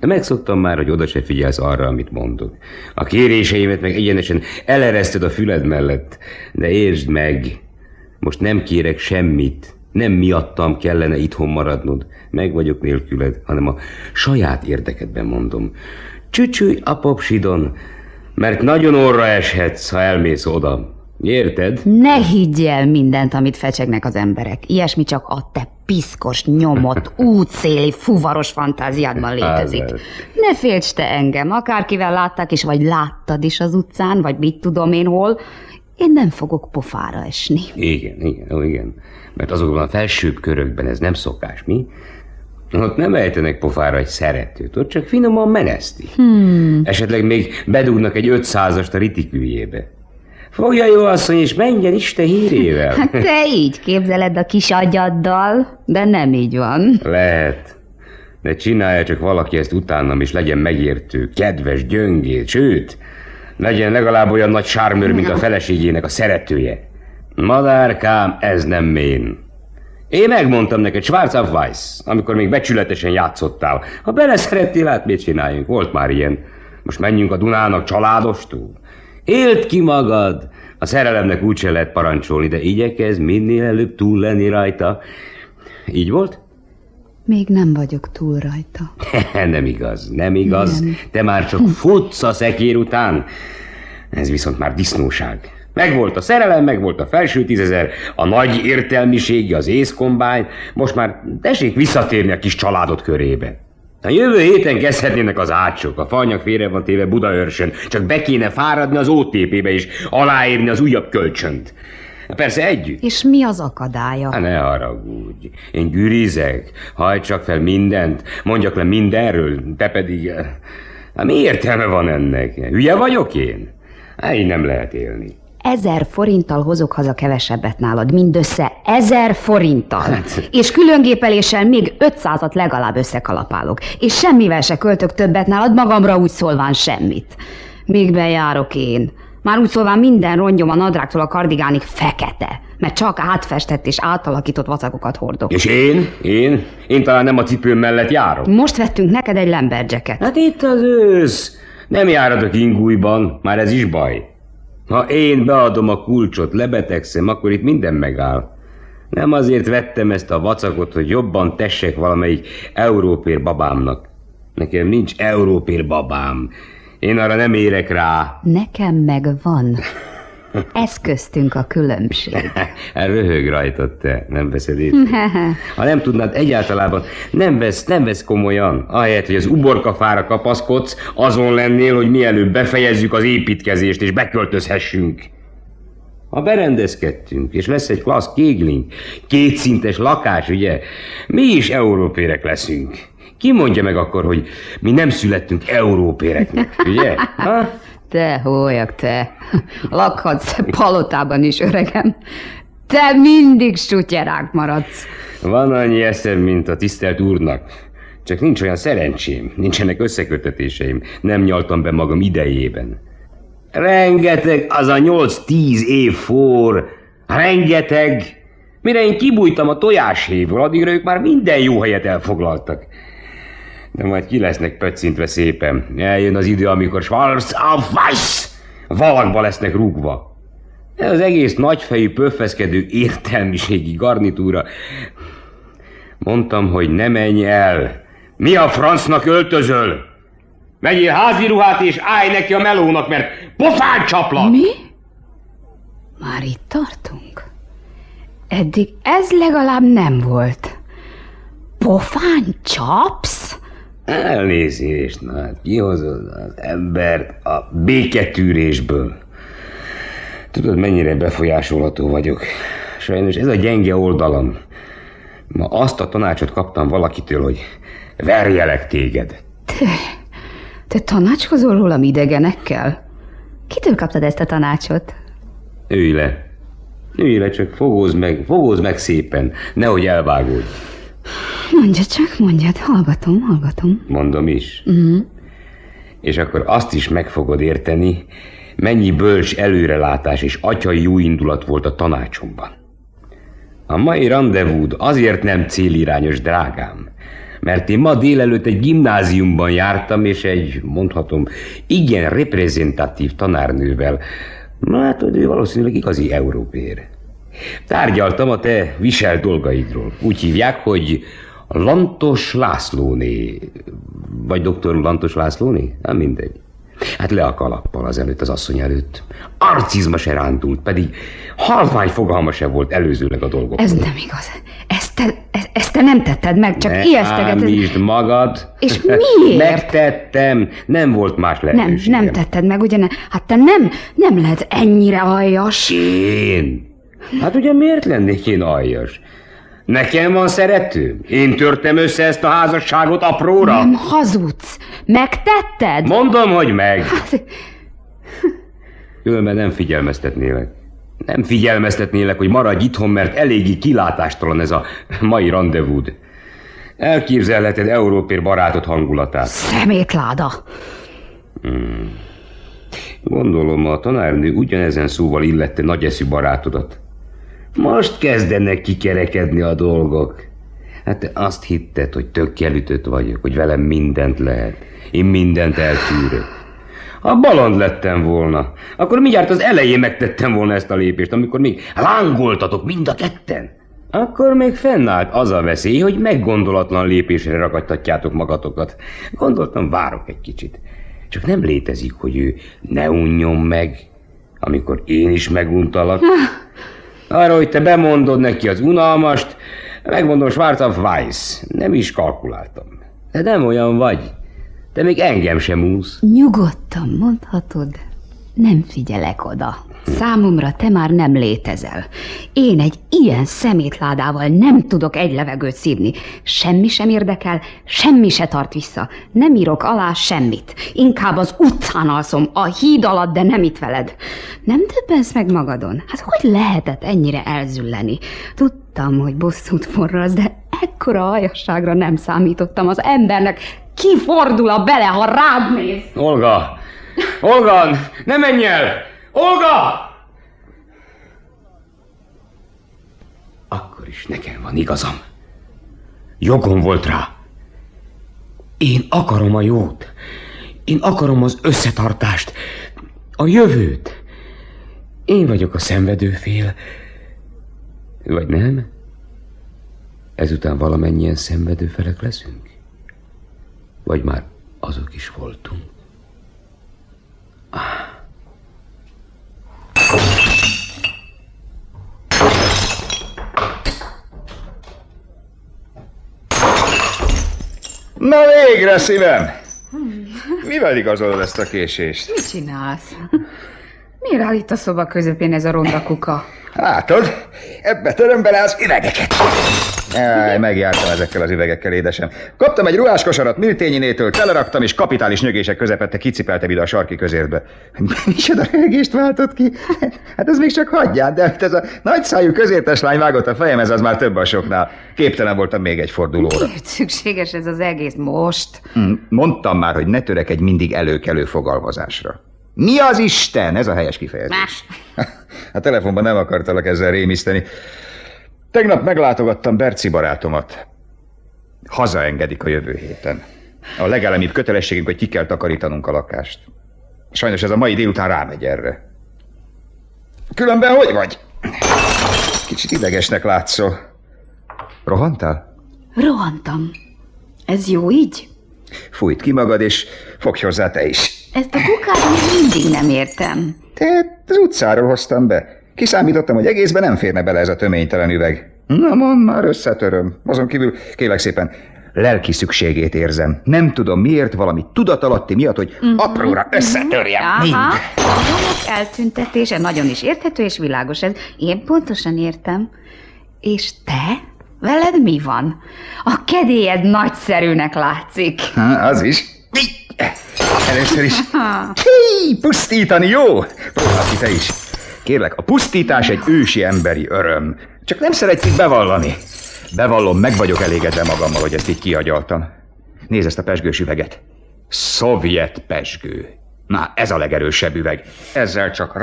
Megszoktam már, hogy oda se figyelsz arra, amit mondok. A kéréseimet meg egyenesen elereszted a füled mellett. De értsd meg, most nem kérek semmit. Nem miattam kellene itthon maradnod. Meg vagyok nélküled, hanem a saját érdekedben mondom. Csücsülj a popsidon, mert nagyon orra eshetsz, ha elmész oda. Érted? Ne higgy el mindent, amit fecsegnek az emberek. Ilyesmi csak a te piszkos, nyomott, útszéli, fuvaros fantáziádban létezik. Ne félts te engem, akárkivel látták is, vagy láttad is az utcán, vagy mit tudom én hol, én nem fogok pofára esni. Igen. Mert azokban a felsőbb körökben ez nem szokás, mi? Ott nem ejtenek pofára egy szeretőt, ott csak finoman meneszti. Esetleg még bedugnak egy 500-ast a ritiküljébe. Fogja jó asszony, és menjen Isten hírével. Hát te így képzeled a kis agyaddal, de nem így van. Lehet, de csinálja csak valaki ezt utánam, és legyen megértő, kedves, gyöngéd, sőt, legyen legalább olyan nagy sármőr, mint a feleségének a szeretője. Madárkám, ez nem mén. Én megmondtam neked, Schwarz auf Weiß, amikor még becsületesen játszottál. Ha beleszerettél, hát mit csináljunk? Volt már ilyen. Most menjünk a Dunának családostól. Éld ki magad! A szerelemnek úgyse lehet parancsolni, de igyekezz minél előbb túl lenni rajta. Így volt? Még nem vagyok túl rajta. Nem igaz. Nem. Te már csak futsz a szekér után. Ez viszont már disznóság. Megvolt a szerelem, megvolt a felső 10 000, a nagy értelmiségi, az észkombány. Most már tessék visszatérni a kis családod körébe. A jövő héten kezdhetnének az ácsok, a faanyag félre van téve Budaörsön, csak be kéne fáradni az OTP-be és aláírni az újabb kölcsönt. Persze együtt. És mi az akadálya? Ne haragudj, én gürizek, hajts csak fel mindent, mondjak le mindenről, te pedig... mi értelme van ennek? Hülye vagyok én? Így nem lehet élni. 1000 forinttal hozok haza kevesebbet nálad, mindössze 1000 forinttal. És különgépeléssel még 500-at legalább összekalapálok. És semmivel se költök többet nálad, magamra úgy szólván semmit. Még bejárok én. Már úgy szólván minden rongyom a nadrágtól a kardigánig fekete, mert csak átfestett és átalakított vacakokat hordok. És én talán nem a cipőm mellett járok. Most vettünk neked egy Lemberjacket. Hát itt az ősz. Nem járatok ingújban, már ez is baj. Ha én beadom a kulcsot, lebetegszem, akkor itt minden megáll. Nem azért vettem ezt a vacakot, hogy jobban tessek valamelyik európér babámnak. Nekem nincs európér babám. Én arra nem érek rá. Nekem meg van. Ez köztünk a különbség. Röhög rajtad te, nem veszed észre. Ha nem tudnád egyáltalában, nem vesz komolyan. Ahelyett, hogy az uborkafára kapaszkodsz, azon lennél, hogy mielőbb befejezzük az építkezést és beköltözhessünk. Ha berendezkedtünk, és lesz egy klassz kégling, 2 szintes lakás, ugye, mi is európérek leszünk. Ki mondja meg akkor, hogy mi nem születtünk európéreknek, ugye? Ha? Te hólyag, te. Lakhatsz palotában is, öregem. Te mindig sutyerák maradsz. Van annyi eszem, mint a tisztelt úrnak. Csak nincs olyan szerencsém, nincsenek összekötetéseim. Nem nyaltam be magam idejében. Rengeteg, az a 8-10 év for. Rengeteg. Mire én kibújtam a tojáshévből, addigra ők már minden jó helyet elfoglaltak. De majd ki lesznek pöccintve szépen. Eljön az idő, amikor Schwarz auf Weiß valakba lesznek rúgva. Ez az egész nagyfejű, pöffeszkedő értelmiségi garnitúra. Mondtam, hogy ne menj el. Mi a francnak öltözöl? Megyél házi ruhát és állj neki a melónak, mert pofán csaplak! Mi? Már itt tartunk? Eddig ez legalább nem volt. Pofán csapsz? Elnézést, hát kihozod az embert a béketűrésből. Tudod, mennyire befolyásolható vagyok. Sajnos ez a gyenge oldalam. Ma azt a tanácsot kaptam valakitől, hogy verjelek téged. Te tanácskozol rólam idegenekkel? Kitől kaptad ezt a tanácsot? Ülj le, csak fogózd meg szépen, nehogy elvágódj. Mondjad, hallgatom. Mondom is. És akkor azt is meg fogod érteni, mennyi bölcs előrelátás és atyai jóindulat volt a tanácsomban. A mai rendezvúd azért nem célirányos, drágám, mert én ma délelőtt egy gimnáziumban jártam, és egy, mondhatom, igen reprezentatív tanárnővel. Na hát, ő valószínűleg igazi európér. Tárgyaltam a te visel dolgaidról. Úgy hívják, hogy Lantos Lászlóné. Vagy doktor Lantos Lászlóné? Nem mindegy. Hát le a kalappal azelőtt az asszony előtt. Arcizma se rándult, pedig halvány fogalma se volt előzőleg a dolgok. Ez nem igaz. Ezt te nem tetted meg, csak ijesztegeted. Ne ámítsd magad. És miért? Megtettem. Nem volt más lehetőségem. Nem tetted meg, ugye? Hát te nem lehet ennyire aljas. Én? Hát ugye miért lennék én aljas? Nekem van szeretőm? Én törtem össze ezt a házasságot apróra? Nem hazudsz. Megtetted? Mondom, hogy meg. Különben nem figyelmeztetnélek. Nem figyelmeztetnélek, hogy maradj itthon, mert eléggé kilátástalan ez a mai rendezvúd. Elképzelheted európér barátod hangulatát. Szemétláda. Gondolom, a tanárnő ugyanezen szóval illette nagyeszű barátodat. Most kezdenek kikerekedni a dolgok. Hát te azt hitted, hogy tökkelütött vagyok, hogy velem mindent lehet. Én mindent eltűrök. Ha balond lettem volna, akkor mindjárt az elején megtettem volna ezt a lépést, amikor még lángoltatok mind a ketten. Akkor még fennállt az a veszély, hogy meggondolatlan lépésre ragadtatjátok magatokat. Gondoltam, várok egy kicsit. Csak nem létezik, hogy ő ne unjon meg, amikor én is meguntalak. Arra, hogy te bemondod neki az unalmast, megmondom, Schwarz auf Weiß. Nem is kalkuláltam. De nem olyan vagy. Te még engem sem úsz. Nyugodtan mondhatod, nem figyelek oda. Számomra te már nem létezel. Én egy ilyen szemétládával nem tudok egy levegőt szívni. Semmi sem érdekel, semmi se tart vissza. Nem írok alá semmit. Inkább az utcán alszom, a híd alatt, de nem itt veled. Nem döbbensz meg magadon? Hát hogy lehetett ennyire elzülleni? Tudtam, hogy bosszút forrasz, de ekkora aljasságra nem számítottam. Az embernek kifordul a bele, ha rád néz. Olga! Olga! Ne menj el! Olga! Akkor is nekem van igazam. Jogom volt rá. Én akarom a jót. Én akarom az összetartást. A jövőt. Én vagyok a szenvedő fél. Vagy nem? Ezután valamennyien szenvedő felek leszünk? Vagy már azok is voltunk? Na végre, szívem! Mivel igazolod ezt a késést? Mit csinálsz? Miért áll itt a szoba közepén ez a ronda kuka? Látod, ebbe töröm bele az üvegeket. Jaj, megjártam ezekkel az üvegekkel, édesem. Kaptam egy ruháskosarat Miltényinétől, teleraktam, és kapitális nyögések közepette kicipeltem ide a sarki közértbe. Micsoda röhögést váltott ki? Hát ez még csak hagyját, de ez a nagyszájú közértes lány vágott a fejemhez, az már több a soknál. Képtelen voltam még egy fordulóra. Miért szükséges ez az egész most? Mondtam már, hogy ne törekedj mindig előkelő fogalmazásra. Mi az Isten? Ez a helyes kifejezés. A telefonban nem akartalak ezzel rémiszteni. Tegnap meglátogattam Berci barátomat. Hazaengedik a jövő héten. A legelemibb kötelességünk, hogy ki kell takarítanunk a lakást. Sajnos ez a mai délután rámegy erre. Különben hogy vagy? Kicsit idegesnek látszol. Rohantál? Rohantam. Ez jó így? Fújt ki magad, és fogj hozzá te is. Ezt a kukát még mindig nem értem. Te az utcáról hoztam be. Kiszámítottam, hogy egészben nem férne bele ez a töménytelen üveg. Na, mondd már, összetöröm. Azon kívül, kérlek szépen, lelki szükségét érzem. Nem tudom miért, valami tudatalatti miatt, hogy apróra összetörjem. Mind. A dolgok eltüntetése nagyon is érthető és világos ez. Én pontosan értem. És te? Veled mi van? A kedélyed nagyszerűnek látszik. Az is. Először is. Pusztítani, jó? Próbálj ki te is. Kérlek, a pusztítás egy ősi emberi öröm. Csak nem szeretjük bevallani. Bevallom, meg vagyok elégedve magammal, hogy ezt így kiagyaltam. Nézd ezt a pezsgős üveget. Szovjet pezsgő. Na, ez a legerősebb üveg. Ezzel csak